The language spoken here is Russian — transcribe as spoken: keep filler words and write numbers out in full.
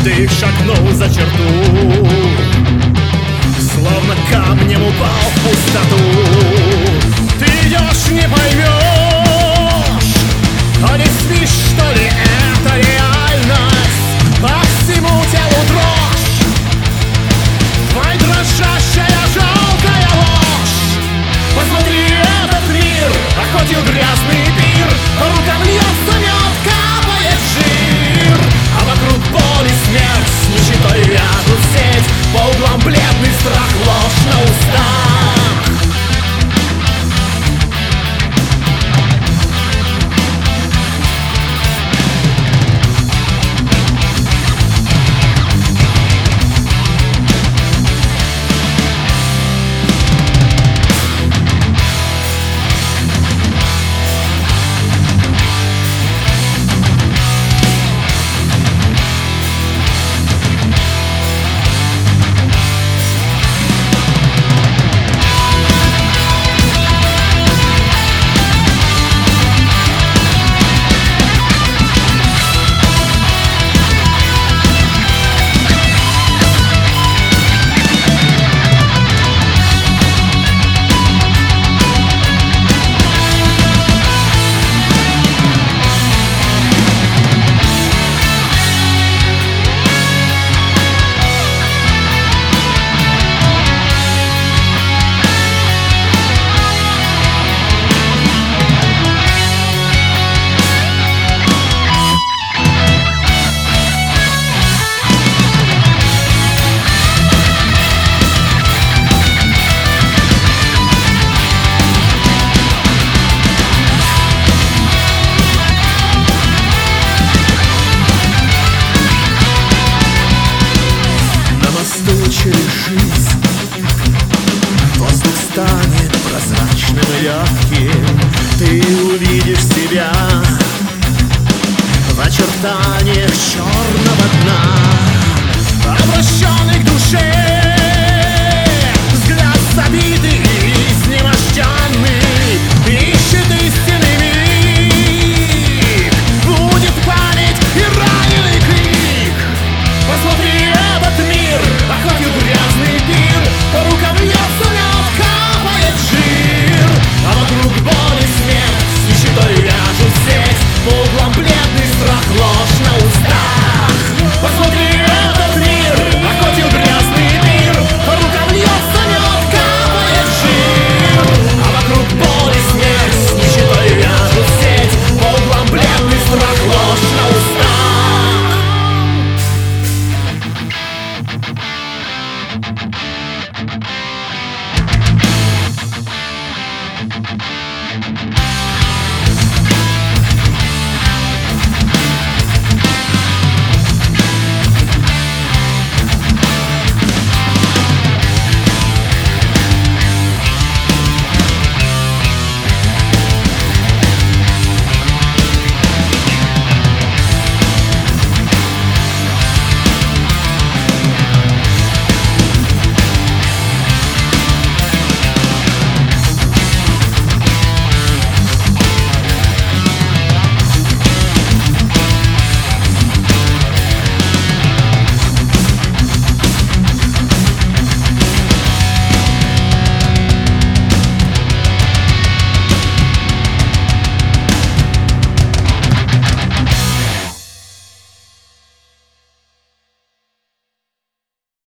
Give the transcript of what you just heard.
Ты шагнул за черту, словно камнем упал в пустоту. Ты идешь, не поймешь, то ли спишь, что ли это реальность. По всему телу дрожь, твоя дрожащая жалкая ложь. Посмотри, этот мир охватил грязный пир, по рукам льется мед, капает жир, а вокруг боль и смерть с нищетой вяжут сеть. По углам бледный страх, ложь на устах. Лежись, воздух станет прозрачным и легким. Ты увидишь себя в очертаниях черного дна, обращенный к душе, взгляд забитый и изнеможденный.